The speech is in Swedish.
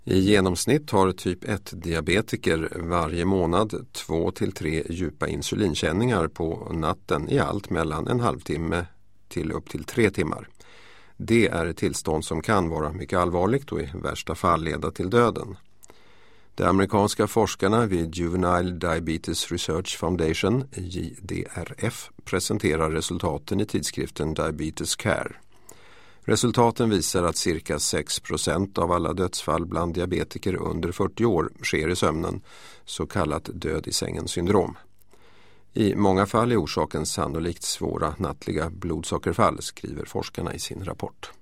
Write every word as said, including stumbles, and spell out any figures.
I genomsnitt har typ ett-diabetiker varje månad två till tre djupa insulinkänningar på natten, i allt mellan en halvtimme till upp till tre timmar. Det är ett tillstånd som kan vara mycket allvarligt och i värsta fall leda till döden. De amerikanska forskarna vid Juvenile Diabetes Research Foundation, J D R F, presenterar resultaten i tidskriften Diabetes Care. Resultaten visar att cirka sex procent av alla dödsfall bland diabetiker under fyrtio år sker i sömnen, så kallat död i sängen syndrom. I många fall är orsaken sannolikt svåra nattliga blodsockerfall, skriver forskarna i sin rapport.